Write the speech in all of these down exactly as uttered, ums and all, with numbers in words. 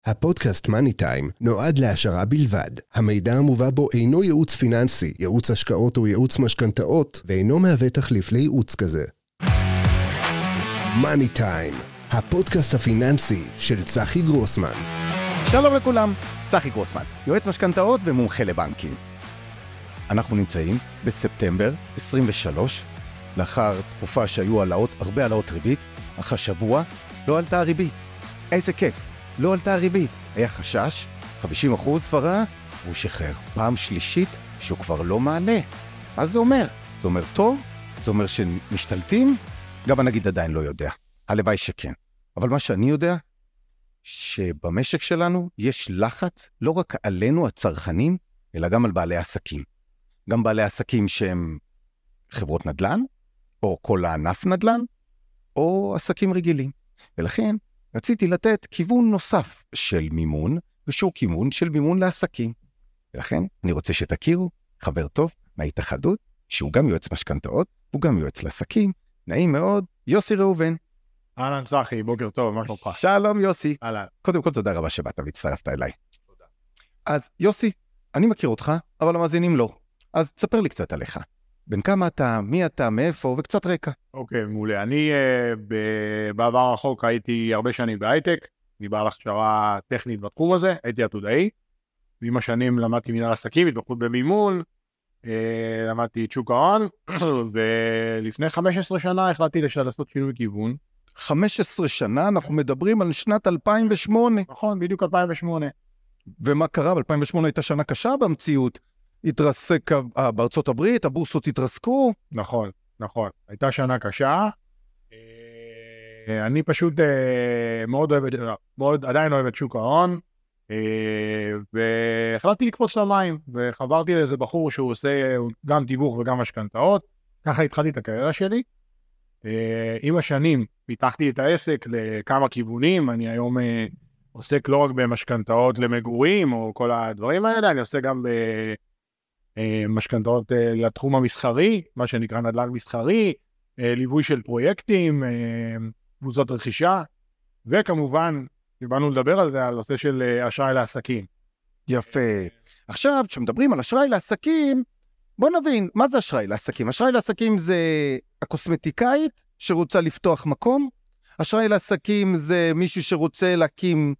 הפודקאסט מאני טיים נועד להשערה בלבד. המידע המובא בו אינו ייעוץ פיננסי, ייעוץ השקעות או ייעוץ משכנתאות, ואינו מהווה תחליף לייעוץ כזה. מאני טיים, הפודקאסט הפיננסי של צחי גרוסמן. שלום לכולם, צחי גרוסמן, יועץ משכנתאות ומומחה לבנקים. אנחנו נמצאים בספטמבר עשרים ושלוש, לאחר תקופה שהיו העלאות, הרבה העלאות ריבית, אך השבוע לא עלתה הריבית. איזה כיף, לא עלתה הריבית. היה חשש, חמישים אחוז סברה, והוא שחרר. פעם שלישית שהוא כבר לא מענה. מה זה אומר? זה אומר טוב? זה אומר שמשתלטים? גם הנגיד עדיין לא יודע. הלוואי שכן. אבל מה שאני יודע, שבמשק שלנו יש לחץ לא רק עלינו הצרכנים, אלא גם על בעלי עסקים. גם בעלי עסקים שהם חברות נדל"ן, או כל הענף נדל"ן, או עסקים רגילים. ולכן רציתי לתת כיוון נוסף של מימון, ושור כיוון של מימון לעסקים. ולכן אני רוצה שתכירו חבר טוב מההתאחדות, שהוא גם יועץ משכנתאות, הוא גם יועץ לעסקים. נעים מאוד, יוסי ראובן. אהלן צחי, בוקר טוב, מה שלומך? שלום יוסי. אהלן. קודם כל תודה רבה שבאת והצטרפת אליי. תודה. אז יוסי, אני מכיר אותך, אבל המאזינים לא. אז תספר לי קצת עליך. בין כמה אתה, מי אתה, מאיפה, וקצת רקע. אוקיי, מעולה. אני uh, ב- בעבר הרחוק הייתי הרבה שנים בהייטק, אני בעל הכשרה טכנית בתחום הזה, הייתי עתודאי. ועם השנים למדתי מנהל עסקים, התמחות במימון, uh, למדתי את שוק ההון, ולפני חמש עשרה שנה החלטתי לעשות שינוי כיוון. חמש עשרה שנה, אנחנו מדברים על שנת אלפיים ושמונה. נכון, בדיוק אלפיים ושמונה. ומה קרה? ב-אלפיים ושמונה הייתה שנה קשה במציאות. התרסק בארצות הברית, הבורסות התרסקו. נכון, נכון. הייתה שנה קשה. אני פשוט מאוד אוהב, מאוד, עדיין אוהב את שוק ההון, והחלטתי לקפוץ למים, וחברתי לאיזה בחור שהוא עושה גם תיווך וגם משכנתאות. ככה התחלתי את הקריירה שלי. עם השנים פיתחתי את העסק לכמה כיוונים. אני היום עוסק לא רק במשכנתאות למגורים או כל הדברים האלה, אני עושה גם במשכנתאות לתחום המסחרי, מה שנקרא נדל"ן מסחרי, ליווי של פרויקטים, קבוצות רכישה, וכמובן, באנו לדבר על זה, על נושא של אשראי לעסקים. יפה. עכשיו, כשמדברים על אשראי לעסקים, בוא נבין, מה זה אשראי לעסקים? אשראי לעסקים זה הקוסמטיקאית שרוצה לפתוח מקום, אשראי לעסקים זה מישהו שרוצה להקים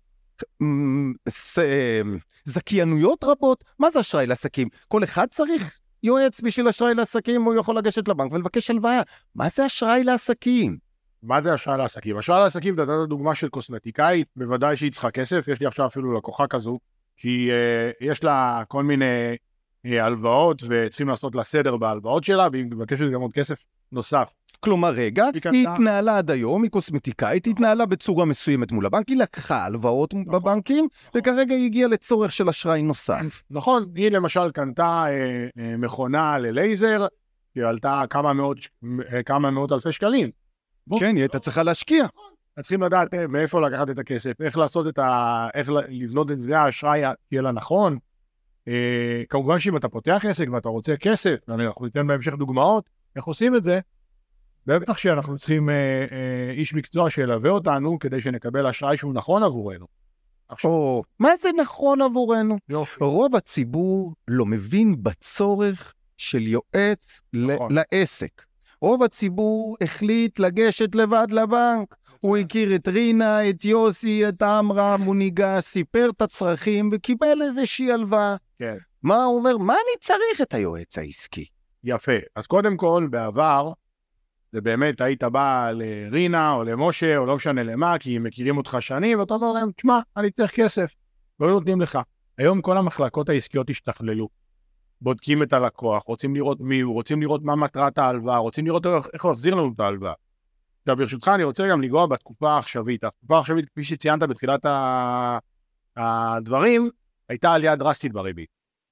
זכיינויות רבות. מה זה אשראי לעסקים? כל אחד צריך יועץ בשביל אשראי לעסקים, הוא יכול לגשת לבנק ולבקש הלוואה. מה זה אשראי לעסקים? מה זה אשראי לעסקים? אשראי לעסקים, אתה יודעת דוגמה של קוסמטיקאית, בוודאי שהיא צריכה כסף, יש לי עכשיו אפילו לקוחה כזו, שיש לה כל מיני הלוואות, וצריכים לעשות לה סדר בהלוואות שלה, והיא מבקשת גם עוד כסף נוסף. כלומר, רגע, היא התנהלה עד היום, היא קוסמטיקאית, היא התנהלה בצורה מסוימת מול הבנק, היא לקחה הלוואות בבנקים, וכרגע היא הגיעה לצורך של אשראי נוסף. נכון, היא למשל קנתה מכונה ללייזר, היא עלתה כמה מאות אלפי שקלים. כן, היא הייתה צריכה להשקיע. צריכים לדעת מאיפה לקחת את הכסף, איך לעשות את ה... איך לבנות את זה, האשראי יהיה לה נכון. כמובן שאם אתה פותח עסק ואתה רוצה כסף, אנחנו ניתן בהמשך דוגמאות, איך עושים את זה? בטח שאנחנו צריכים אה, אה, איש מקצוע שילווה אותנו, כדי שנקבל אשראי שהוא נכון עבורנו. או, מה זה נכון עבורנו? יופי. רוב הציבור לא מבין בצורך של יועץ נכון. לעסק. רוב הציבור החליט לגשת לבד לבנק. הוא הכיר את רינה, את יוסי, את אמרם, הוא ניגש, סיפר את הצרכים וקיבל איזושהי הלוואה. כן. מה הוא אומר? מה אני צריך את היועץ העסקי? יפה. אז קודם כל, בעבר, זה באמת, היית בא לרינה או למשה, או לא משנה למה, כי הם מכירים אותך שנים, ואתה אומר להם, תשמע, אני צריך כסף. לא נותנים לך. היום כל המחלקות העסקיות השתכללו. בודקים את הלקוח, רוצים לראות מי הוא, רוצים לראות מה מטרת ההלוואה, רוצים לראות איך הוא יחזיר לנו את ההלוואה. עכשיו, ברשותך, אני רוצה גם לגוע בתקופה העכשווית. התקופה העכשווית, כפי שציינת בתחילת הדברים, הייתה עלייה דרסטית בריבית.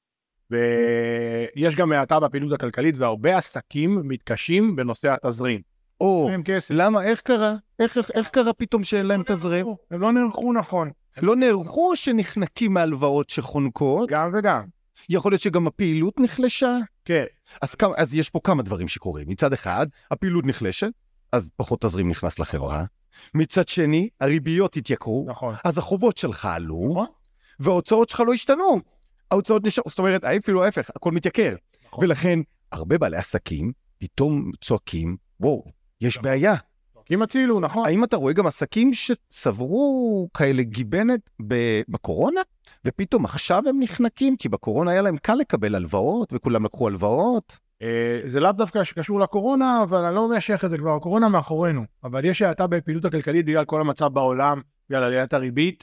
ויש גם מעטה בפעילות הכלכלית, והרבה עסקים מתקשים בנושא התזרים. או, למה? איך קרה? איך, איך, איך קרה פתאום שאין להם תזרים? הם לא נערכו נכון. לא נערכו שנחנקים מהלוואות שחונקות? גם וגם. יכול להיות שגם הפעילות נחלשה? כן. אז, כמה, אז יש פה כמה דברים שקורים. מצד אחד, הפעילות נחלשת, אז פחות תזרים נכנס לחברה. מצד שני, הריביות התייקרו, נכון. אז החובות שלך עלו, נכון. וההוצאות שלך לא השתנו. ההוצאות נשאר, זאת אומרת, אפילו ההפך, הכל מתייקר. נכון. ולכן, הרבה בעלי עסקים פתאום צועקים, וואו, יש בעיה. צועקים הצילו, נכון. האם אתה רואה גם עסקים שצברו כאלה גיבנת בקורונה, ופתאום עכשיו הם נחנקים, כי בקורונה היה להם קל לקבל הלוואות, וכולם לקחו הלוואות? זה לאו דווקא שקשור לקורונה, אבל אני לא משייך את זה כבר, הקורונה מאחורינו. אבל יש האטה בפעילות הכלכלית בגלל כל המצב בעולם, בגלל עליית הריבית.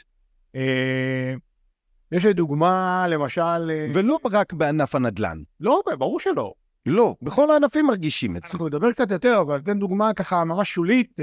יש דוגמה, למשל... ולא רק בענף הנדל"ן. לא, ברור שלא. לא, בכל הענפים מרגישים את זה. אנחנו נדבר קצת יותר, אבל תן דוגמה ככה ממש שולית,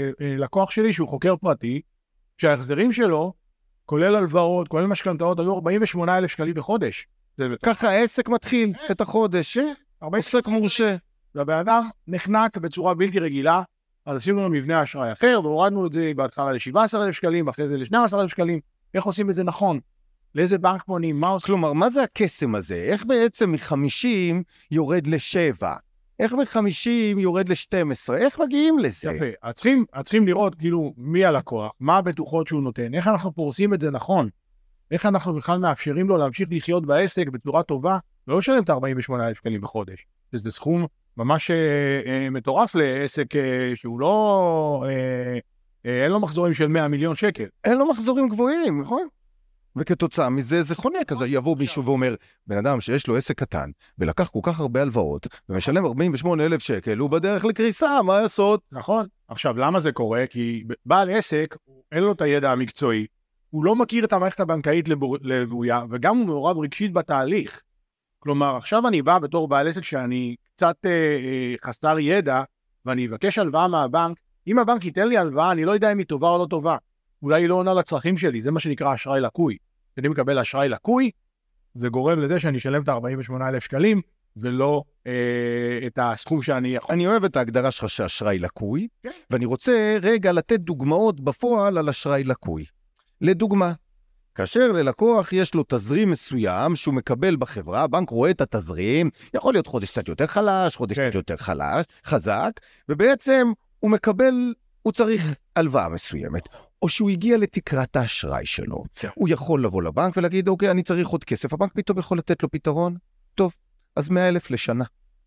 לקוח שלי שהוא חוקר פרטי, שההחזרים שלו, כולל הלוואות, כולל משכנתאות, היו ארבעים ושמונה אלף שקלים בחודש. ככה העסק מתחיל את החודש. עוסק מורשה. והבאדם נחנק בצורה בלתי רגילה, אז עשינו לו מבנה אשראי אחר, והורדנו את זה בהתחלה ל-שבעה עשר אלף שקלים, אחרי זה ל-שנים עשר אלף שקלים. איך עושים את זה נכון? לאיזה בנק פונים? מה עושים? כלומר, מה זה הקסם הזה? איך בעצם מ-חמישים יורד ל-שבע? איך מ-חמישים יורד ל-שתים עשרה? איך מגיעים לזה? יפה. צריכים, צריכים לראות כאילו מי הלקוח, מה הבטוחות שהוא נותן, איך אנחנו פורסים את זה נכון, איך אנחנו בכלל מאפשרים לו להמשיך לחיות בעסק בצורה טובה, לא לשלם את ארבעים ושמונה אלף שקלים בחודש. שזה סכום ממש אה, אה, מטורף לעסק אה, שהוא לא, אה, אה, אין לו מחזורים של מאה מיליון שקל. אין לו מחזורים גבוהים, נכון? וכתוצאה מזה זה חונק, אז יבוא מישהו ואומר, בן אדם שיש לו עסק קטן, ולקח כל כך הרבה הלוואות, ומשלם ארבעים ושמונה אלף שקל, הוא בדרך לקריסה, מה לעשות? נכון. עכשיו, למה זה קורה? כי בעל עסק, אין לו את הידע המקצועי, הוא לא מכיר את המערכת הבנקאית לבויה, וגם הוא מעורב רגשית בתהליך. כלומר, עכשיו אני בא בתור בעל עסק שאני קצת אה, אה, חסר ידע, ואני אבקש הלוואה מהבנק, אם הבנק ייתן לי הלוואה, אני לא יודע אם היא טובה או לא טובה. אולי היא לא עונה לצרכים שלי, זה מה שנקרא אשראי לקוי. כשאני מקבל אשראי לקוי, זה גורם לזה שאני אשלם את ארבעים ושמונה אלף שקלים, ולא אה, את הסכום שאני יכול. אני אוהב את ההגדרה שלך שאשראי לקוי, כן. ואני רוצה רגע לתת דוגמאות בפועל על אשראי לקוי. לדוגמה, כאשר ללקוח יש לו תזרים מסוים שהוא מקבל בחברה, הבנק רואה את התזרים, יכול להיות חודש קצת יותר חלש, חודש כן. קצת יותר חלש, חזק, ובעצם הוא מקבל, הוא צריך הלוואה מסוימת, או שהוא הגיע לתקרת האשראי שלו. כן. הוא יכול לבוא לבנק ולהגיד, אוקיי, אני צריך עוד כסף, הבנק פתאום יכול לתת לו פתרון, טוב, אז מאה אלף לשנה,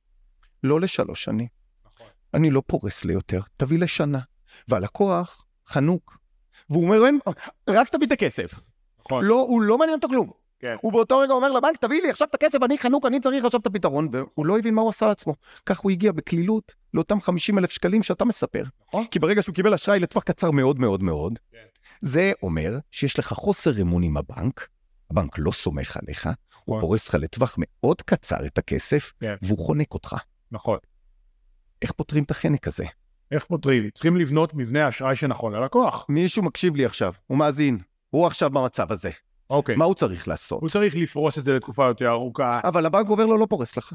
לא לשלוש שנים. נכון. אני לא פורס ליותר, תביא לשנה. והלקוח חנוק, והוא אומר, אין, רק תביא את הכסף. נכון. לא, הוא לא מעניין אותו כלום. כן. הוא באותו רגע אומר לבנק, תביא לי עכשיו את הכסף, אני חנוק, אני צריך עכשיו את הפתרון, והוא לא הבין מה הוא עשה לעצמו. כך הוא הגיע בכלילות לאותם חמישים אלף שקלים שאתה מספר. נכון. כי ברגע שהוא קיבל אשראי לטווח קצר מאוד מאוד מאוד, כן. זה אומר שיש לך חוסר אמון עם הבנק, הבנק לא סומך עליך, הוא פורס לך לטווח מאוד קצר את הכסף, כן. והוא חונק אותך. נכון. איך פותרים את החנק הזה? איך פותרים? צריכים לבנות מבנה אשראי שנכון ללקוח. מישהו מקשיב לי עכשיו, הוא מאזין, הוא עכשיו במצב הזה. אוקיי. מה הוא צריך לעשות? הוא צריך לפרוס את זה לתקופה יותר ארוכה. אבל הבנק אומר לו, לא פורס לך.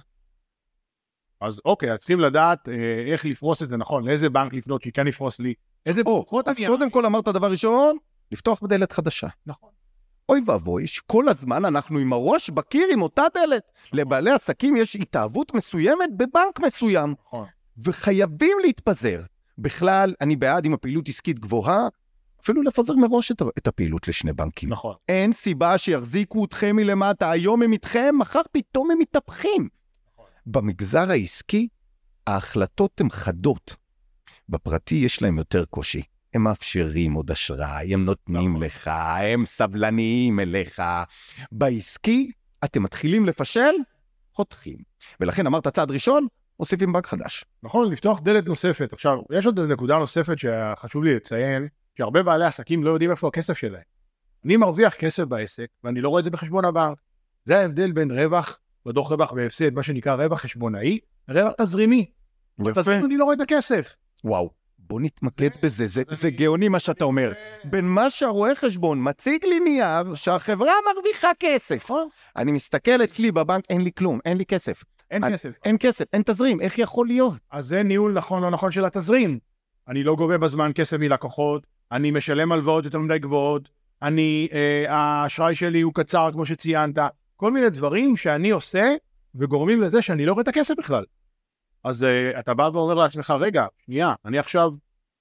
אז אוקיי, אז צריכים לדעת אה, איך לפרוס את זה נכון, לאיזה בנק לפנות שכן יפרוס לי. איזה פחות אז אני... קודם כל אמרת דבר ראשון, לפתוח בדלת חדשה. נכון. אוי ואבוי, שכל הזמן אנחנו עם הראש בקיר עם אותה דלת. לבעלי עסקים יש התאהבות מסוימת בבנק מסוים. נכון. וחייבים להתפזר. בכלל, אני בעד עם הפעילות עסקית גבוהה, אפילו לפזר מראש את, את הפעילות לשני בנקים. נכון. אין סיבה שיחזיקו אתכם מלמטה, היום הם איתכם, מחר פתאום הם מתהפכים. נכון. במגזר העסקי, ההחלטות הן חדות. בפרטי יש להם יותר קושי. הם מאפשרים עוד אשראי, הם נותנים נכון. לך, הם סבלניים אליך. בעסקי, אתם מתחילים לפשל, חותכים. ולכן אמרת צעד ראשון, מוסיפים בנק חדש. נכון, לפתוח דלת נוספת. עכשיו, יש עוד נקודה נוספת שחשוב לי לציין, שהרבה בעלי עסקים לא יודעים איפה הכסף שלהם. אני מרוויח כסף בעסק, ואני לא רואה את זה בחשבון הבנק. זה ההבדל בין רווח, בדוח רווח והפסד, מה שנקרא רווח חשבונאי, רווח תזרימי. תזרים, אני לא רואה את הכסף. וואו, בוא נתמקד בזה, זה, זה גאוני מה שאתה אומר. בין מה שהרואה חשבון מציג לי נייר שהחברה מרוויחה כסף. אני מסתכל אצלי בבנק, אין לי כלום, אין לי כסף. אין אני, כסף. אין כסף, אין תזרים, איך יכול להיות? אז זה ניהול נכון או נכון של התזרים. אני לא גובה בזמן כסף מלקוחות, אני משלם הלוואות יותר מדי גבוהות, אני, אה, האשראי שלי הוא קצר כמו שציינת, כל מיני דברים שאני עושה וגורמים לזה שאני לא רואה את הכסף בכלל. אז אה, אתה בא ואומר לעצמך, רגע, שנייה, אני עכשיו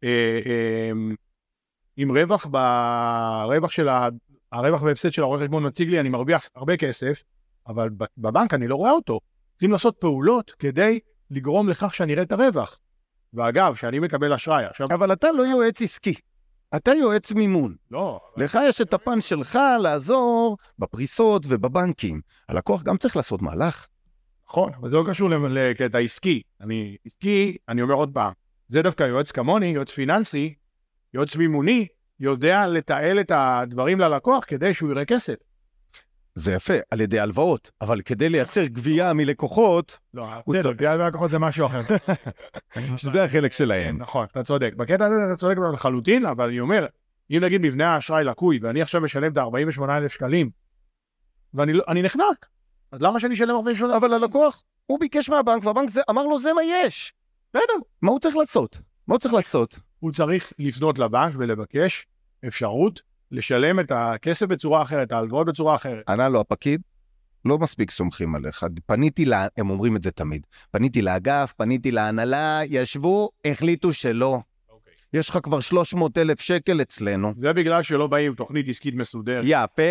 אה, אה, עם רווח, ברווח של ה... הרווח והפסד של העורך חשבון מציג לי, אני מרוויח הרבה כסף, אבל בבנק אני לא רואה אותו. צריכים לעשות פעולות כדי לגרום לכך שאני אראה את הרווח. ואגב, שאני מקבל אשראי. עכשיו... אבל אתה לא יועץ עסקי. אתה יועץ מימון. לא. לך יש את הפן שלך לעזור בפריסות ובבנקים. הלקוח גם צריך לעשות מהלך. נכון, אבל זה לא קשור לקטע עסקי. אני עסקי, אני אומר עוד פעם, זה דווקא יועץ כמוני, יועץ פיננסי, יועץ מימוני, יודע לתעל את הדברים ללקוח כדי שהוא יראה כסף. זה יפה, על ידי הלוואות, אבל כדי לייצר גבייה מלקוחות... לא, זה, גבייה מלקוחות זה משהו אחר. שזה החלק שלהם. נכון, אתה צודק. בקטע הזה אתה צודק לחלוטין, אבל אני אומר, אם נגיד מבנה האשראי לקוי, ואני עכשיו משלם את ה-ארבעים ושמונה אלף שקלים, ואני נחנק, אז למה שאני אשלם ארבעים ושמונה אלף? אבל הלקוח, הוא ביקש מהבנק, והבנק אמר לו, זה מה יש. בסדר. מה הוא צריך לעשות? מה הוא צריך לעשות? הוא צריך לפנות לבנק ולבקש אפשרות לשלם את הכסף בצורה אחרת, ההלוואות בצורה אחרת. ענה לו הפקיד, לא מספיק סומכים עליך. פניתי לה, הם אומרים את זה תמיד. פניתי לאגף, פניתי להנהלה, ישבו, החליטו שלא. אוקיי. יש לך כבר שלוש מאות אלף שקל אצלנו. זה בגלל שלא באים תוכנית עסקית מסודרת. יפה.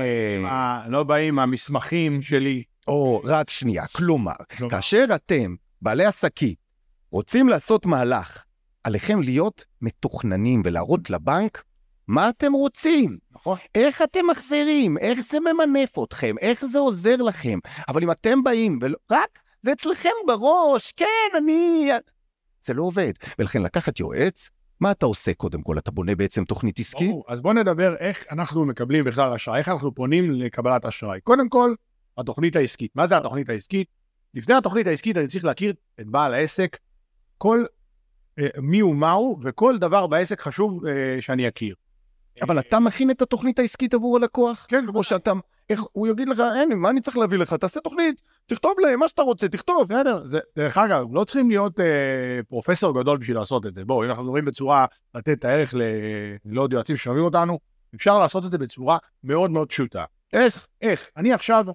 לא באים המסמכים שלי. או, רק שנייה. כלומר, כאשר אתם, בעלי עסקי, רוצים לעשות מהלך, עליכם להיות מתוכננים ולהראות לבנק מה אתם רוצים, נכון? איך אתם מחזירים, איך זה ממנף אתכם, איך זה עוזר לכם. אבל אם אתם באים, ולא, רק זה אצלכם בראש, כן, אני... זה לא עובד. ולכן לקחת יועץ, מה אתה עושה קודם כל? אתה בונה בעצם תוכנית עסקית? ברור. אז בוא נדבר איך אנחנו מקבלים בכלל אשראי, איך אנחנו פונים לקבלת אשראי. קודם כל, התוכנית העסקית. מה זה התוכנית העסקית? לפני התוכנית העסקית אני צריך להכיר את בעל העסק, כל מי הוא מהו, וכל דבר בעסק חשוב אה, שאני אכיר. אבל אתה מכין את התוכנית העסקית עבור הלקוח? כן. או שאתה, איך, הוא יגיד לך, אין, מה אני צריך להביא לך? תעשה תוכנית, תכתוב להם מה שאתה רוצה, תכתוב. בסדר, זה, דרך אגב, לא צריכים להיות אה, פרופסור גדול בשביל לעשות את זה. בואו, אם אנחנו מדברים בצורה, לתת את הערך לעוד יועצים ששומעים אותנו, אפשר לעשות את זה בצורה מאוד מאוד פשוטה. איך? איך? אני עכשיו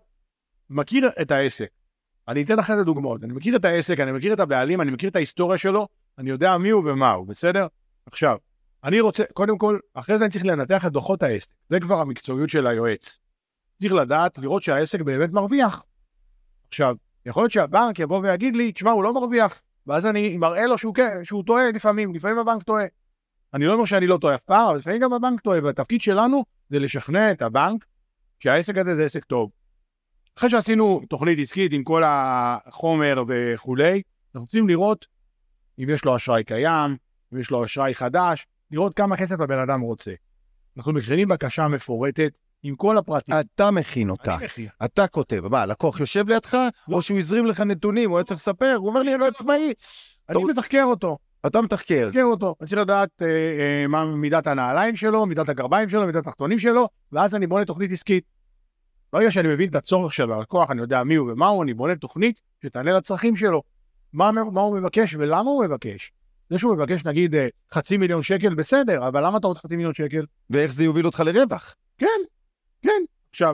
מכיר את העסק. אני אתן לכם את הדוגמאות. אני מכיר את העסק, אני מכיר את הבעלים, אני מכיר את ההיסטוריה שלו, אני יודע מי הוא ומה הוא, בסדר? עכשיו, אני רוצה, קודם כל, אחרי זה אני צריך לנתח את דוחות העסק. זה כבר המקצועיות של היועץ. צריך לדעת, לראות שהעסק באמת מרוויח. עכשיו, יכול להיות שהבנק יבוא ויגיד לי, תשמע, הוא לא מרוויח, ואז אני מראה לו שהוא, שהוא טועה לפעמים, לפעמים הבנק טועה. אני לא אומר שאני לא טועה אף פעם, אבל לפעמים גם הבנק טועה, והתפקיד שלנו זה לשכנע את הבנק שהעסק הזה זה עסק טוב. אחרי שעשינו תוכנית עסקית עם כל החומר וכולי, אנחנו רוצים לראות אם יש לו אשראי קיים, אם יש לו אשראי חדש, לראות כמה כסף הבן אדם רוצה. אנחנו מכינים בקשה מפורטת עם כל הפרטים. אתה מכין אותה. אני מכין. אתה כותב. מה, הלקוח יושב לידך, לא. או שהוא יזרים לך נתונים, הוא היה צריך לספר, הוא אומר לי, אני לא עצמאי. אני מתחקר אותו. אתה מתחקר. מתחקר אותו. אני צריך לדעת אה, אה, מה מידת הנעליים שלו, מידת הגרביים שלו, מידת התחתונים שלו, ואז אני בונה תוכנית עסקית. ברגע שאני מבין את הצורך של הלקוח, אני יודע מי הוא ומה הוא, אני בונה תוכנית שתענה לצרכים שלו. מה, מה הוא מבקש ולמה הוא מבקש. זה שהוא מבקש, נגיד, חצי מיליון שקל, בסדר, אבל למה אתה רוצה חצי מיליון שקל? ואיך זה יוביל אותך לרווח? כן, כן. עכשיו,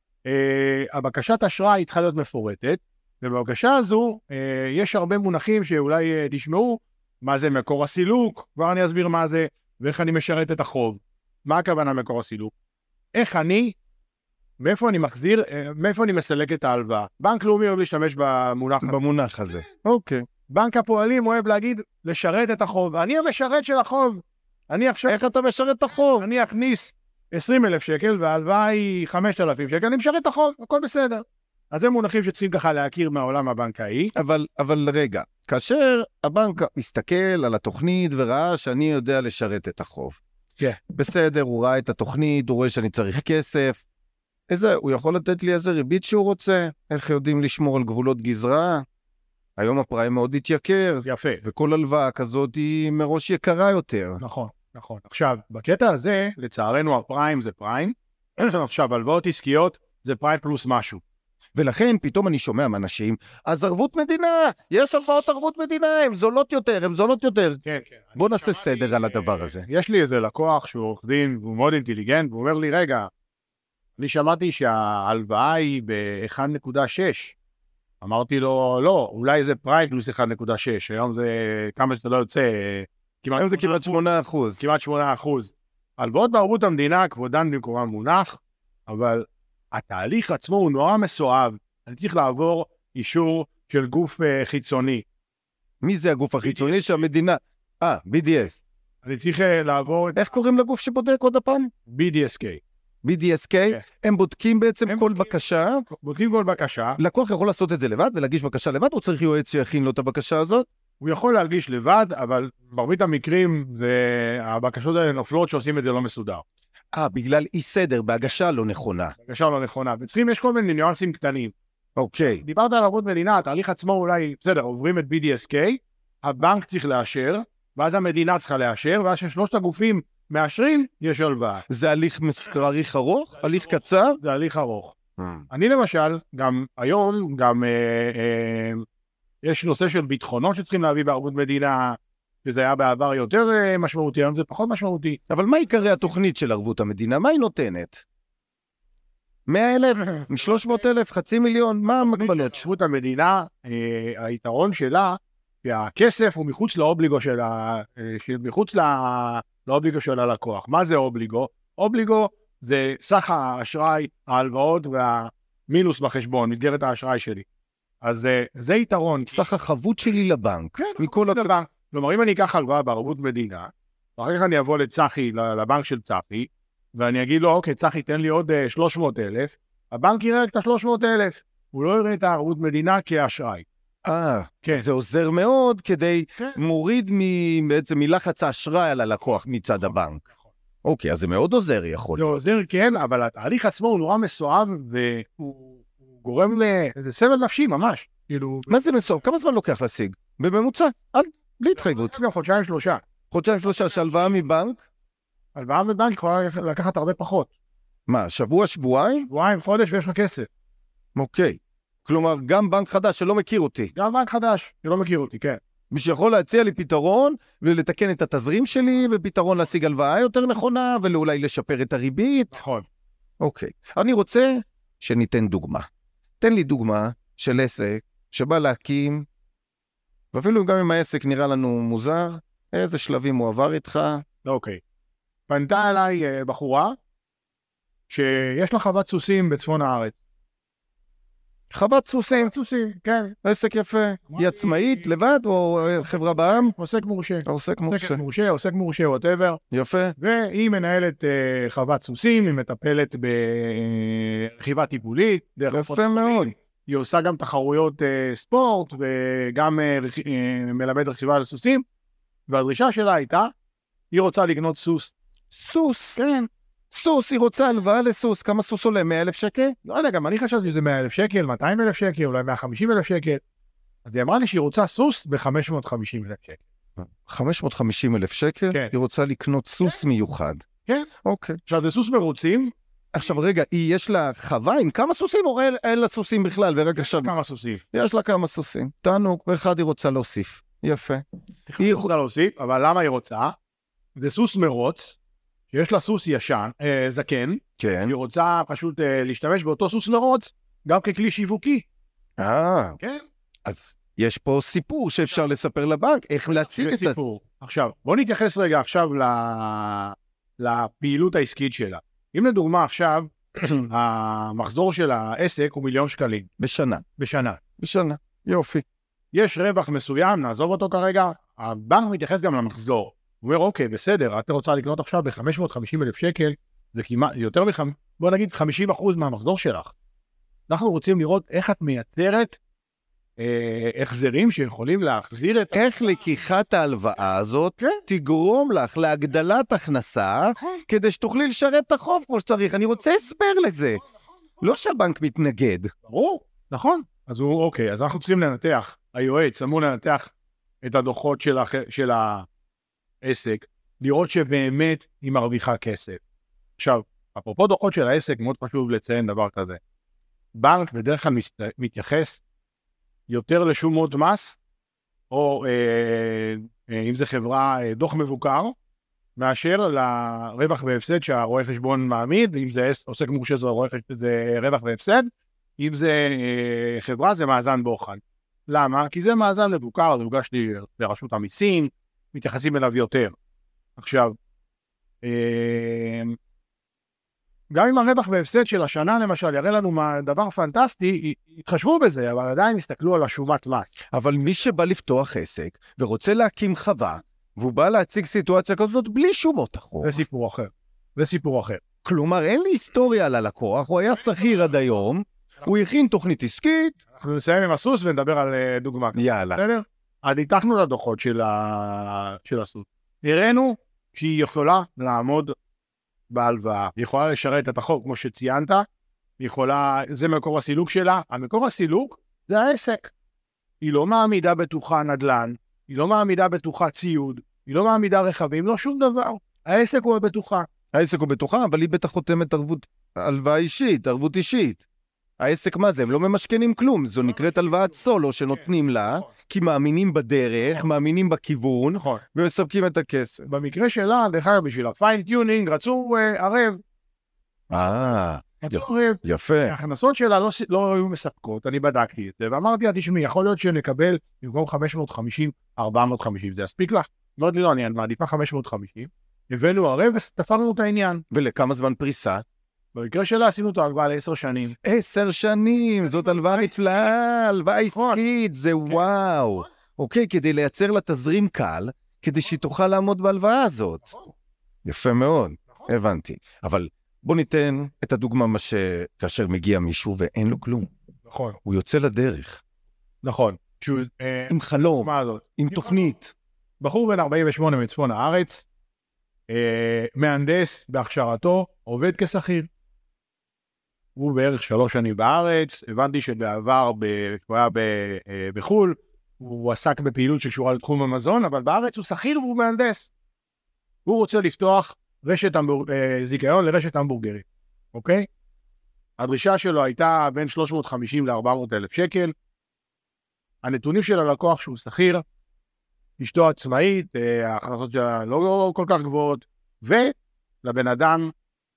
אה, הבקשת אשראי צריכה להיות מפורטת, ובבקשה הזו, אה, יש הרבה מונחים שאולי אה, תשמעו, מה זה מקור הסילוק, כבר אני אסביר מה זה, ואיך אני משרת את החוב. מה הכוונה מקור הסילוק? איך אני, מאיפה אני מחזיר, אה, מאיפה אני מסלק את ההלוואה? בנק לאומי אוהב להשתמש במונח, במונח הזה. אוקיי. בנק הפועלים אוהב להגיד, לשרת את החוב. אני המשרת של החוב. אני עכשיו... איך אתה משרת את החוב? אני אכניס עשרים אלף שקל, וההלוואה היא חמשת אלפים שקל, אני משרת את החוב, הכל בסדר. אז זה מונחים שצריכים ככה להכיר מהעולם הבנקאי. אבל, אבל רגע, כאשר הבנק מסתכל על התוכנית וראה שאני יודע לשרת את החוב. כן. בסדר, הוא ראה את התוכנית, הוא רואה שאני צריך כסף. איזה, הוא יכול לתת לי איזה ריבית שהוא רוצה? איך יודעים לשמור על גבולות גזרה? היום הפריים מאוד התייקר. יפה. וכל הלוואה כזאת היא מראש יקרה יותר. נכון, נכון. עכשיו, בקטע הזה, לצערנו הפריים זה פריים. עכשיו, הלוואות עסקיות זה פריים פלוס משהו. ולכן פתאום אני שומע מאנשים, אז ערבות מדינה, יש הלוואות ערבות מדינה, הן זולות יותר, הן זולות יותר. כן, כן. בוא נעשה סדר על הדבר הזה. יש לי איזה לקוח שהוא עורך דין, והוא מאוד אינטליגנט, והוא אומר לי, רגע, אני שמעתי שההלוואה היא ב-אחת נקודה שש. אמרתי לו, לא, אולי זה פריים פלוס אחת נקודה שש, היום זה כמה שאתה לא יוצא היום זה כמעט שמונה אחוז. כמעט שמונה אחוז. הלוואות בערבות המדינה, כבודן במקומם מונח, אבל התהליך עצמו הוא נורא מסואב. אני צריך לעבור אישור של גוף uh, חיצוני. מי זה הגוף החיצוני שהמדינה... אה, בי די אס. אני צריך uh, לעבור... איך קוראים לגוף שבודק עוד הפעם? בי די אס קיי. בי די אס קיי? כן. הם בודקים בעצם הם כל בודקים, בקשה. בודקים כל בקשה. לקוח יכול לעשות את זה לבד ולהגיש בקשה לבד, או צריך יועץ שיכין לו את הבקשה הזאת? הוא יכול להרגיש לבד, אבל ברמית המקרים, זה... הבקשות האלה נופלות שעושים את זה לא מסודר. אה, בגלל אי סדר, בהגשה לא נכונה. בקשה לא נכונה. וצריכים, יש כל מיני ניואנסים קטנים. אוקיי. דיברת על ערבות מדינה, התהליך עצמו אולי, בסדר, עוברים את בי די אס קיי, הבנק צריך לאשר, ואז המדינה צריכה לאשר, ואז ששלושת הגופים מאשרים, יש הלוואה. זה הליך מסקריך ארוך? הליך קצר? זה הליך ארוך. אני למשל, גם היום, גם אה, אה, יש נושא של ביטחונות שצריכים להביא בערבות מדינה, שזה היה בעבר יותר אה, משמעותי, היום זה פחות משמעותי. אבל מה עיקרי התוכנית של ערבות המדינה? מה היא נותנת? מאה אלף? שלוש מאות אלף? חצי מיליון? מה המגבלות? ערבות המדינה, אה, היתרון שלה, שהכסף הוא מחוץ לאובליגו של ה... של מחוץ לא... לאובליגו של הלקוח. מה זה אובליגו? אובליגו זה סך האשראי, ההלוואות והמינוס בחשבון, מסגרת האשראי שלי. אז זה יתרון. סך החבות שלי לבנק. כן, מכל החבות לבנק. כלומר, אם אני אקח הלוואה בערבות מדינה, ואחר כך אני אבוא לצחי, לבנק של צחי, ואני אגיד לו, אוקיי, צחי, תן לי עוד שלוש מאות אלף, הבנק יראה את ה-שלוש מאות אלף. הוא לא יראה את הערבות מדינה כאשראי. אה, כן. זה עוזר מאוד כדי כן. מוריד מ... בעצם מלחץ האשראי על הלקוח מצד הבנק. אוקיי, אז זה מאוד עוזר יכול. זה עוזר, כן, אבל התהליך עצמו הוא נורא מסואב, והוא גורם לסבל נפשי ממש. כאילו... מה זה מסואב? כמה זמן לוקח להשיג? בממוצע? אל... בלי התחייבות. גם חודשיים שלושה. חודשיים שלושה, שהלוואה מבנק? הלוואה מבנק יכולה לקחת הרבה פחות. מה, שבוע, שבועיים? שבועיים, חודש ויש לך כסף. אוקיי. כלומר, גם בנק חדש שלא מכיר אותי. גם בנק חדש שלא מכיר אותי, כן. מי שיכול להציע לי פתרון ולתקן את התזרים שלי, ופתרון להשיג הלוואה יותר נכונה, ואולי לשפר את הריבית. נכון. אוקיי. אני רוצה שניתן דוגמה. תן לי דוגמה של עסק שבא להקים, ואפילו גם אם העסק נראה לנו מוזר, איזה שלבים הוא עבר איתך. אוקיי. פנתה אליי בחורה, שיש לה חוות סוסים בצפון הארץ. חוות סוסים. סוסים, כן. עסק יפה. היא עצמאית, לבד, או חברה בעם? עוסק מורשה. עוסק מורשה. עוסק מורשה, עוסק מורשה, whatever. יפה. והיא מנהלת uh, חוות סוסים, היא מטפלת ברכיבה טיפולית. יפה מאוד. היא עושה גם תחרויות uh, ספורט, וגם uh, uh, מלמד רכיבה על סוסים. והדרישה שלה הייתה, היא רוצה לקנות סוס. סוס? כן. סוס, היא רוצה הלוואה לסוס. כמה סוס עולה? מאה אלף שקל? לא יודע, גם אני חשבתי שזה מאה אלף שקל, מאתיים אלף שקל, אולי מאה וחמישים אלף שקל. אז היא אמרה לי שהיא רוצה סוס ב-חמש מאות וחמישים אלף שקל. חמש מאות וחמישים אלף שקל? כן. היא רוצה לקנות סוס כן. מיוחד. כן. אוקיי. עכשיו, זה סוס מרוצים. עכשיו, רגע, היא יש לה חווה עם כמה סוסים, או אין, אין לה סוסים בכלל? ורגע עכשיו... כמה סוסים. יש לה כמה סוסים. תענוג, ואחד היא רוצה להוסיף. יפה. היא רוצה להוסיף, אבל למה היא רוצה? זה סוס מרוץ, שיש לה סוס ישן, אה, זקן. כן. היא רוצה פשוט אה, להשתמש באותו סוס מרוץ, גם ככלי שיווקי. אה. כן. אז יש פה סיפור שאפשר לספר לבנק, איך להציג את זה. עכשיו, בוא נתייחס רגע עכשיו לפעילות העסקית שלה. אם לדוגמה עכשיו, המחזור של העסק הוא מיליון שקלים. בשנה. בשנה. בשנה. יופי. יש רווח מסוים, נעזוב אותו כרגע, הבנק מתייחס גם למחזור. הוא אומר, אוקיי, בסדר, אתה רוצה לקנות עכשיו ב-חמש מאות וחמישים אלף שקל, זה כמעט יותר מ... בוא נגיד חמישים אחוז מהמחזור שלך. אנחנו רוצים לראות איך את מייצרת אה, החזרים שיכולים להחזיר את... איך לקיחת ההלוואה הזאת כן. תגרום לך להגדלת הכנסה, נכון. כדי שתוכלי לשרת את החוב כמו שצריך. אני רוצה הסבר לזה. נכון, נכון, לא נכון. שהבנק מתנגד. ברור, נכון. אז הוא, אוקיי, אז אנחנו צריכים לנתח, היועץ אמור לנתח את הדוחות של, הח... של העסק, לראות שבאמת היא מרוויחה כסף. עכשיו, אפרופו דוחות של העסק, מאוד חשוב לציין דבר כזה. בנק בדרך כלל מתייחס יותר לשומות מס, או אה, אה, אם זה חברה, אה, דוח מבוקר, מאשר לרווח והפסד שהרואה חשבון מעמיד, אם זה עוסק מורשה זה, זה רווח והפסד, אם זה אה, חברה זה מאזן בוחן. למה? כי זה מאזן מבוקר, זה הוגש לי לרשות המיסים, מתייחסים אליו יותר. עכשיו, גם אם הרווח והפסד של השנה למשל יראה לנו מה דבר פנטסטי, יתחשבו בזה, אבל עדיין יסתכלו על השומת מס. אבל מי שבא לפתוח עסק ורוצה להקים חווה, והוא בא להציג סיטואציה כזאת בלי שומות אחורה. זה סיפור אחר. זה סיפור אחר. כלומר, אין לי היסטוריה על הלקוח, הוא היה שכיר עד היום, הוא הכין תוכנית עסקית. אנחנו נסיים עם הסוס ונדבר על דוגמה. יאללה. בסדר? אז ניתחנו את הדוחות של, ה... של הסוס. הראינו שהיא יכולה לעמוד בהלוואה, היא יכולה לשרת את החוק כמו שציינת, היא יכולה, זה מקור הסילוק שלה, המקור הסילוק זה העסק. היא לא מעמידה בטוחה נדל"ן, היא לא מעמידה בטוחה ציוד, היא לא מעמידה רכבים, לא שום דבר. העסק הוא בטוחה. העסק הוא בטוחה, אבל היא בטח חותמת ערבות, הלוואה אישית, ערבות אישית. העסק מה זה? הם לא ממשכנים כלום, זו נקראת הלוואת סולו שנותנים לה, כי מאמינים בדרך, מאמינים בכיוון, ומספקים את הכסף. במקרה שלה, דרך אגב, בשביל הפיין-טיונינג, רצו ערב. אה, יפה. ההכנסות שלה לא היו מספקות, אני בדקתי את זה, ואמרתי, תשמעי, יכול להיות שנקבל במקום חמש מאות וחמישים, ארבע מאות וחמישים, זה יספיק לך? מאוד לי לא, אני מעדיפה חמש מאות וחמישים, הבאנו ערב ותפרנו את העניין. ולכמה זמן פריסה? במקרה שלה עשינו את ההלוואה לעשר שנים. עשר שנים, זאת הלוואה נפלאה, הלוואה עסקית, זה וואו. אוקיי, כדי לייצר לה תזרים קל, כדי שהיא תוכל לעמוד בהלוואה הזאת. יפה מאוד, הבנתי. אבל בוא ניתן את הדוגמה מה שכאשר מגיע מישהו ואין לו כלום. נכון. הוא יוצא לדרך. נכון. עם חלום, עם תוכנית. בחור בן ארבעים ושמונה מצפון הארץ, מהנדס בהכשרתו, עובד כשכיר. הוא בערך שלוש שנים בארץ, הבנתי שבעבר, הוא היה בחול, הוא עסק בפעילות שקשורה לתחום המזון, אבל בארץ הוא שכיר והוא מהנדס. הוא רוצה לפתוח רשת זיכיון לרשת המבורגרים, אוקיי? הדרישה שלו הייתה בין שלוש מאות וחמישים ל-ארבע מאות אלף שקל. הנתונים של הלקוח שהוא שכיר, אשתו עצמאית, ההכנסות שלה לא כל כך גבוהות, ולבן אדם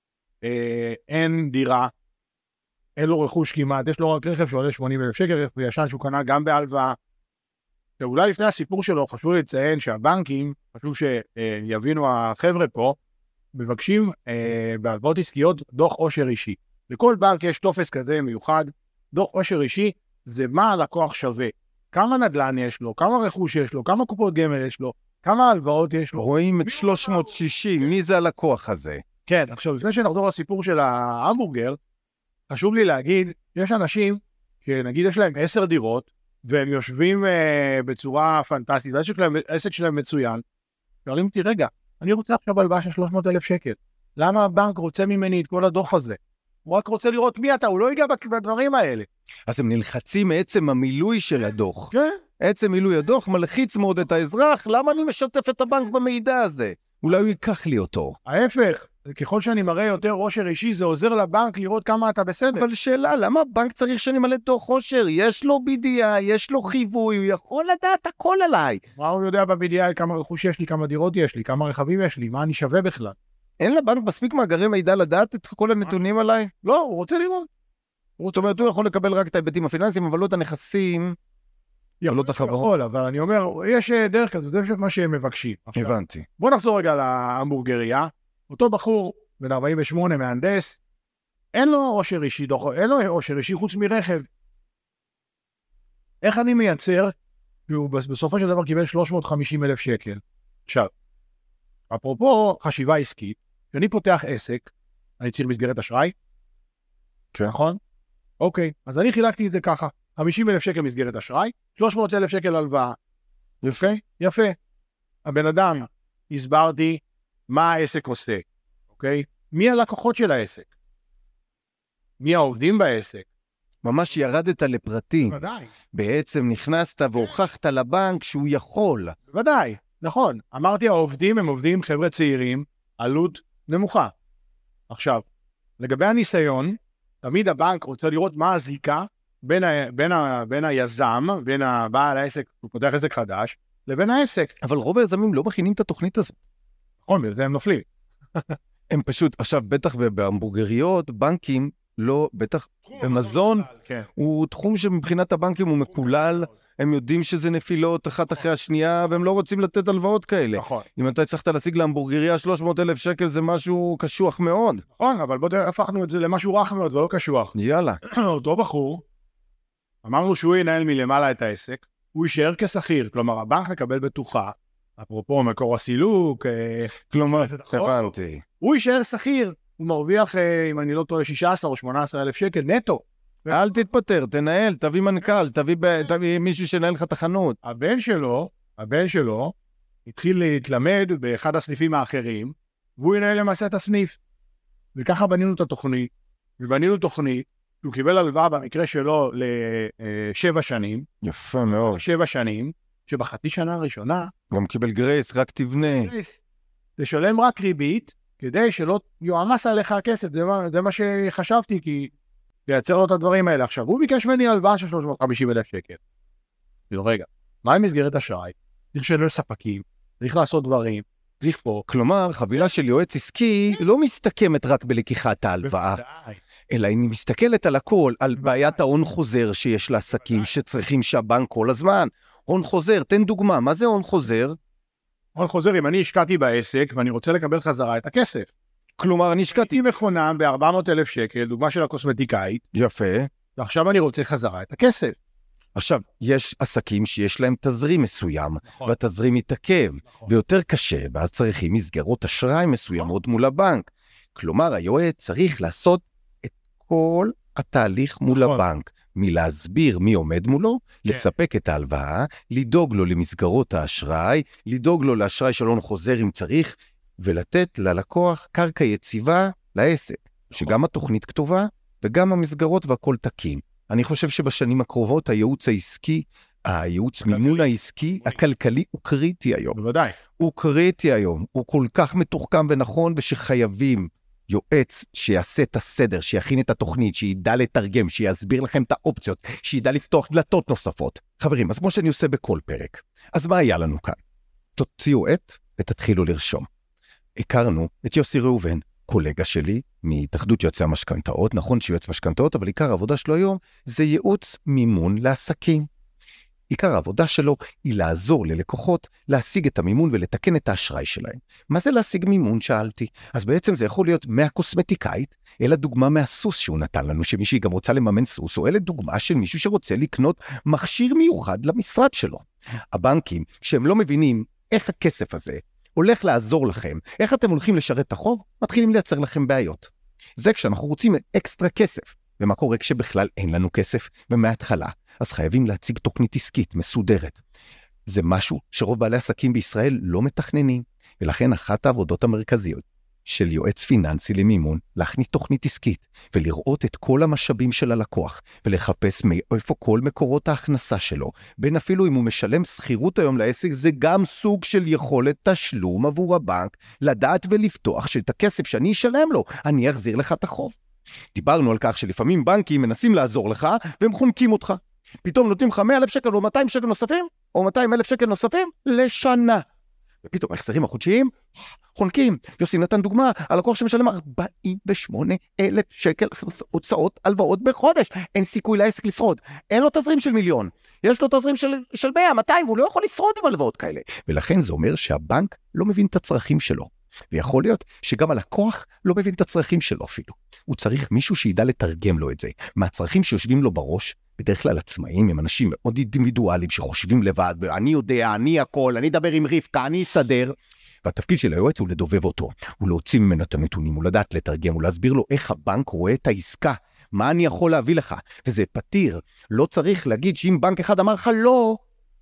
אה, אין דירה, אין לו רכוש כמעט, יש לו רק רכב שעולה שמונים אלף שקל, רכב ישן שהוא קנה גם בהלוואה. ואולי לפני הסיפור שלו חשוב לציין שהבנקים, חשוב שיבינו החבר'ה פה, מבקשים אה, בהלוואות עסקיות דוח עושר אישי. לכל בנק יש טופס כזה מיוחד, דוח עושר אישי זה מה הלקוח שווה. כמה נדל"ן יש לו, כמה רכוש יש לו, כמה קופות גמל יש לו, כמה הלוואות יש לו. רואים את שלוש מאות שישים, מי זה הלקוח הזה? כן, עכשיו, לפני שנחזור לסיפור של ההמבורגר, חשוב לי להגיד, יש אנשים שנגיד יש להם עשר דירות, והם יושבים uh, בצורה פנטסטית, העסק שלהם, העסק שלהם מצוין, ואומרים אותי, רגע, אני רוצה עכשיו הלוואה של שלוש מאות אלף שקל. למה הבנק רוצה ממני את כל הדוח הזה? הוא רק רוצה לראות מי אתה, הוא לא ייגע בדברים האלה. אז הם נלחצים מעצם המילוי של הדוח. כן. עצם מילוי הדוח מלחיץ מאוד את האזרח, למה אני משתף את הבנק במידע הזה? אולי הוא ייקח לי אותו. ההפך, ככל שאני מראה יותר עושר אישי, זה עוזר לבנק לראות כמה אתה בסדר. אבל שאלה, למה הבנק צריך שאני מלא דוח עושר? יש לו בי די איי, יש לו חיווי, הוא יכול לדעת הכל עליי. מה הוא יודע ב-בי די איי? כמה רכוש יש לי, כמה דירות יש לי, כמה רכבים יש לי, מה אני שווה בכלל? אין לבנק מספיק מאגרי מידע לדעת את כל הנתונים עליי? לא, הוא רוצה לראות. זאת אומרת, הוא יכול לקבל רק את ההיבטים הפיננסיים, אבל לא את הנכסים, לא את החברות. אבל אני אומר, יש דרך כזו, זה מה שהם מבקשים. הבנתי. בוא נחזור רגע להמבורגריה. אותו בחור, בן ארבעים ושמונה, מהנדס, אין לו עושר אישי, אין לו עושר אישי חוץ מרכב. איך אני מייצר? הוא בסופו של דבר קיבל שלוש מאות וחמישים אלף שקל. עכשיו, אפרופו חשיבה עסקית, כשאני פותח עסק, אני צריך מסגרת אשראי? כן. נכון? אוקיי, אז אני חילקתי את זה ככה, חמישים אלף שקל מסגרת אשראי, שלוש מאות אלף שקל הלוואה. יפה? יפה. הבן אדם, הסברתי מה העסק עושה, אוקיי? מי הלקוחות של העסק? מי העובדים בעסק? ממש ירדת לפרטים. ודאי. בעצם נכנסת והוכחת לבנק שהוא יכול. ודאי, נכון. אמרתי, העובדים הם עובדים חבר'ה צעירים, עלות נמוכה. עכשיו, לגבי הניסיון, תמיד הבנק רוצה לראות מה הזיקה בין, ה, בין, ה, בין היזם, בין הבעל העסק, הוא פותח עסק חדש, לבין העסק. אבל רוב היזמים לא מכינים את התוכנית הזאת. נכון, בזה הם נופלים. הם פשוט, עכשיו, בטח בהמבורגריות, בנקים, לא, בטח במזון, כן. הוא תחום שמבחינת הבנקים הוא מקולל, הם יודעים שזה נפילות אחת אחרי השנייה, והם לא רוצים לתת הלוואות כאלה. נכון. אם אתה הצלחת להשיג להמבורגריה שלוש מאות אלף שקל, זה משהו קשוח מאוד. נכון, אבל בואו הפכנו את זה למשהו רך מאוד ולא קשוח. יאללה. אותו בחור, אמרנו שהוא ינהל מלמעלה את העסק, הוא יישאר כשכיר, כלומר הבנק מקבל בטוחה, אפרופו מקור הסילוק, כלומר, הבנתי. הוא יישאר שכיר, הוא מרוויח, אם אני לא טועה, שישה עשר או שמונה עשר אלף שקל נטו. אל תתפטר, תנהל, תביא מנכ"ל, תביא, ב... תביא מישהו שנהל לך תחנות. הבן שלו, הבן שלו, התחיל להתלמד באחד הסניפים האחרים, והוא ינהל למעשה את הסניף. וככה בנינו את התוכנית, ובנינו תוכנית, הוא קיבל הלוואה במקרה שלו לשבע שנים. יפה מאוד. שבע שנים, שבחצי שנה הראשונה... גם קיבל גרייס, רק תבנה. גרייס. תשלם רק ריבית, כדי שלא יועמס עליך הכסף, זה מה, זה מה שחשבתי, כי תייצר לו את הדברים האלה. עכשיו, הוא ביקש ממני הלוואה של שלוש מאות וחמישים אלף שקל. כאילו, רגע, מה עם מסגרת אשראי? צריך לשלם לספקים, צריך לעשות דברים, צריך פה. כלומר, חבילה של יועץ עסקי לא מסתכמת רק בלקיחת ההלוואה, אלא היא מסתכלת על הכל, על בעיית ההון חוזר שיש לעסקים, שצריכים שהבנק כל הזמן. הון חוזר, תן דוגמה, מה זה הון חוזר? הון חוזר, אם אני השקעתי בעסק, ואני רוצה לקבל חזרה את הכסף. כלומר, אני השקעתי מכונה ב-ארבע מאות אלף שקל, דוגמה של הקוסמטיקאית. יפה. ועכשיו אני רוצה חזרה את הכסף. עכשיו, יש עסקים שיש להם תזרים מסוים, נכון. והתזרים מתעכב, נכון. ויותר קשה, ואז צריכים מסגרות אשראי מסוימות נכון. מול הבנק. כלומר, היועץ צריך לעשות את כל התהליך מול נכון. הבנק, מלהסביר מי עומד מולו, כן. לספק את ההלוואה, לדאוג לו למסגרות האשראי, לדאוג לו לאשראי של הון חוזר אם צריך, ולתת ללקוח קרקע יציבה לעסק, נכון. שגם התוכנית כתובה, וגם המסגרות והכל תקין. אני חושב שבשנים הקרובות הייעוץ העסקי, הייעוץ מימון העסקי, הכלכלי הוא קריטי היום. בוודאי. הוא קריטי היום, הוא כל כך מתוחכם ונכון, ושחייבים יועץ שיעשה את הסדר, שיכין את התוכנית, שידע לתרגם, שיסביר לכם את האופציות, שידע לפתוח דלתות נוספות. חברים, אז כמו שאני עושה בכל פרק, אז מה היה לנו כאן? תוציאו עט ותתחילו לרשום. הכרנו את יוסי ראובן, קולגה שלי מהתאחדות יועצי המשכנתאות, נכון שיועץ משכנתאות, אבל עיקר העבודה שלו היום זה ייעוץ מימון לעסקים. עיקר העבודה שלו היא לעזור ללקוחות להשיג את המימון ולתקן את האשראי שלהם. מה זה להשיג מימון? שאלתי. אז בעצם זה יכול להיות מהקוסמטיקאית, אלא דוגמה מהסוס שהוא נתן לנו, שמישהי גם רוצה לממן סוס, או אלא דוגמה של מישהו שרוצה לקנות מכשיר מיוחד למשרד שלו. הבנקים, שהם לא מבינים איך הכסף הזה הולך לעזור לכם, איך אתם הולכים לשרת את החוב, מתחילים לייצר לכם בעיות. זה כשאנחנו רוצים אקסטרה כסף, ומה קורה כשבכלל אין לנו כסף, ומההתחלה, אז חייבים להציג תוכנית עסקית מסודרת. זה משהו שרוב בעלי עסקים בישראל לא מתכננים, ולכן אחת העבודות המרכזיות של יועץ פיננסי למימון, להכניס תוכנית עסקית, ולראות את כל המשאבים של הלקוח, ולחפש מאיפה כל מקורות ההכנסה שלו, בין אפילו אם הוא משלם שכירות היום לעסק, זה גם סוג של יכולת תשלום עבור הבנק, לדעת ולפתוח שאת הכסף שאני אשלם לו, אני אחזיר לך את החוב. דיברנו על כך שלפעמים בנקים מנסים לעזור לך, והם חונקים אותך. פתאום נותנים לך מאה אלף שקל או מאתיים שקל נוספים, או מאתיים אלף שקל נוספים, לשנה. ופתאום ההחזרים החודשיים, חונקים. יוסי נתן דוגמה, הלקוח שמשלם ארבעים ושמונה אלף שקל הוצאות הלוואות בחודש. אין סיכוי לעסק לשרוד. אין לו תזרים של מיליון. יש לו תזרים של, של מאה, מאתיים, הוא לא יכול לשרוד עם הלוואות כאלה. ולכן זה אומר שהבנק לא מבין את הצרכים שלו. ויכול להיות שגם הלקוח לא מבין את הצרכים שלו אפילו. הוא צריך מישהו שידע לתרגם לו את זה. מהצרכים שיושבים לו בראש, בדרך כלל עצמאים הם אנשים מאוד אינדיבידואליים שחושבים לבד, ואני יודע, אני הכל, אני אדבר עם רבקה, אני אסדר. והתפקיד של היועץ הוא לדובב אותו, הוא להוציא ממנו את הנתונים, הוא לדעת לתרגם, הוא להסביר לו איך הבנק רואה את העסקה, מה אני יכול להביא לך, וזה פתיר. לא צריך להגיד שאם בנק אחד אמר לך לא,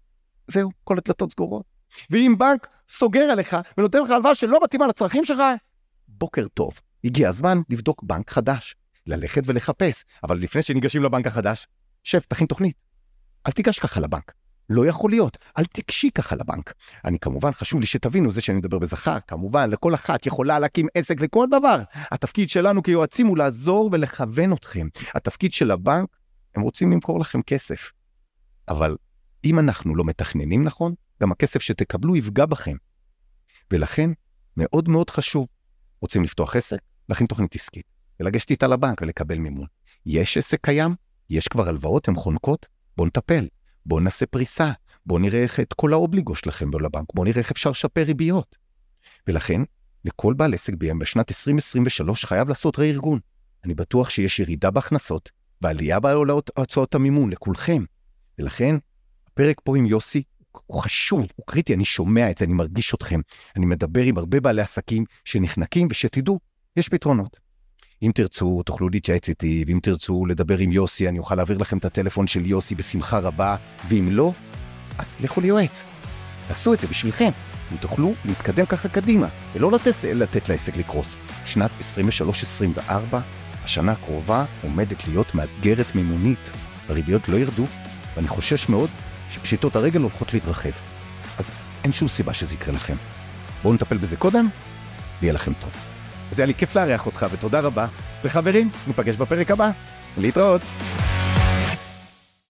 זהו, כל הדלתות סגורות. ואם בנק סוגר עליך ונותן לך הלוואה שלא מתאימה לצרכים שלך, בוקר טוב, הגיע הזמן לבדוק בנק חדש, ללכת ולחפש, אבל לפני שניגשים לבנק החדש, שב, תכין תוכנית. אל תיגש ככה לבנק. לא יכול להיות. אל תקשי ככה לבנק. אני כמובן, חשוב לי שתבינו זה שאני מדבר בזכר, כמובן, לכל אחת יכולה להקים עסק לכל דבר. התפקיד שלנו כיועצים הוא לעזור ולכוון אתכם. התפקיד של הבנק, הם רוצים למכור לכם כסף. אבל אם אנחנו לא מתכננים נכון, גם הכסף שתקבלו יפגע בכם. ולכן, מאוד מאוד חשוב, רוצים לפתוח עסק, להכין תוכנית עסקית, ולגשת איתה לבנק ולקבל מימון. יש עסק קיים? יש כבר הלוואות, הן חונקות? בוא נטפל. בואו נעשה פריסה, בואו נראה איך את כל האובליגו שלכם לבנק, בואו נראה איך אפשר לשפר ריביות. ולכן, לכל בעל עסק בי אם בשנת עשרים עשרים ושלוש חייב לעשות רה-ארגון. אני בטוח שיש ירידה בהכנסות, ועלייה בעלות הצעות המימון לכולכם. ולכן, הפרק פה עם יוסי הוא חשוב, הוא קריטי, אני שומע את זה, אני מרגיש אתכם. אני מדבר עם הרבה בעלי עסקים שנחנקים, ושתדעו, יש פתרונות. אם תרצו, תוכלו להתייעץ איתי, ואם תרצו לדבר עם יוסי, אני אוכל להעביר לכם את הטלפון של יוסי בשמחה רבה, ואם לא, אז לכו ליועץ. תעשו את זה בשבילכם. אם תוכלו להתקדם ככה קדימה, ולא לתת, לתת לעסק לקרוס. שנת עשרים ושלוש עשרים וארבע, השנה הקרובה עומדת להיות מאתגרת מימונית. הריביות לא ירדו, ואני חושש מאוד שפשיטות הרגל הולכות להתרחב. אז אין שום סיבה שזה יקרה לכם. בואו נטפל בזה קודם, ויהיה לכם טוב. אז היה לי כיף לארח אותך, ותודה רבה. וחברים, ניפגש בפרק הבא. להתראות.